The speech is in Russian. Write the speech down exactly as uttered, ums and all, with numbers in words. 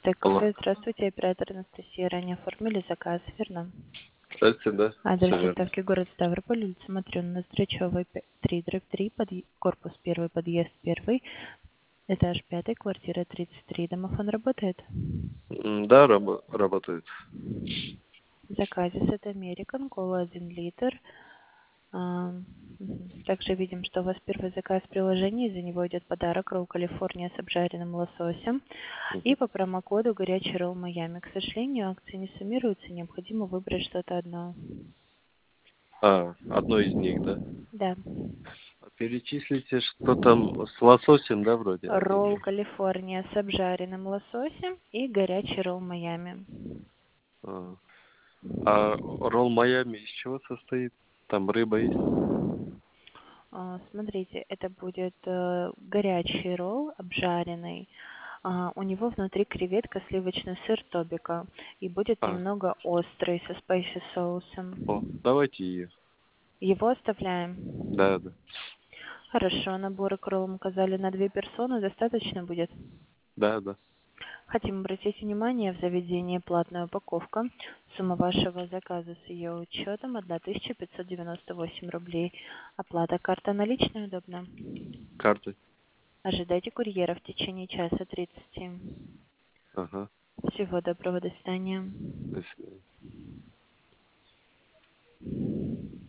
Стейк Алло. кафе. Здравствуйте, оператор Анастасия. Ранее оформили заказ, верно? Кстати, да, все Адрес верно. доставки город Ставрополь, улица Матрёнина, Стрельчёва, три, дробь три, подъ... корпус первый, подъезд первый, этаж пятый, квартира тридцать три. Домофон работает? М, Да, рабо- работает. В заказе Сет Американ, кола один литр. А, мгм. Также видим, что у вас первый заказ в приложении, за него идет подарок ролл Калифорния с обжаренным лососем. И Мгм. по промокоду горячий ролл Майами. К сожалению, акции не суммируются, необходимо выбрать что-то одно. А, одно из них, да? Да. А перечислите, что там с лососем, да, вроде один. Ролл Калифорния с обжаренным лососем и горячий ролл Майами. А, а ролл Майами из чего состоит? Там рыба есть? А, Смотрите, это будет э, горячий ролл, обжаренный. А, У него внутри креветка, сливочный сыр тобика. И будет А, немного острый, со спайси соусом. о, давайте ее. Его оставляем. Да, да, Хорошо, наборы к роллам указали на две персоны. Достаточно будет? да, да. Хотим обратить внимание, в заведении платная упаковка. Сумма вашего заказа с ее учетом тысяча пятьсот девяносто восемь рублей. Оплата карта наличная удобно. Карты. Ожидайте курьера в течение часа тридцати. Ага. Всего доброго, до свидания. До свидания.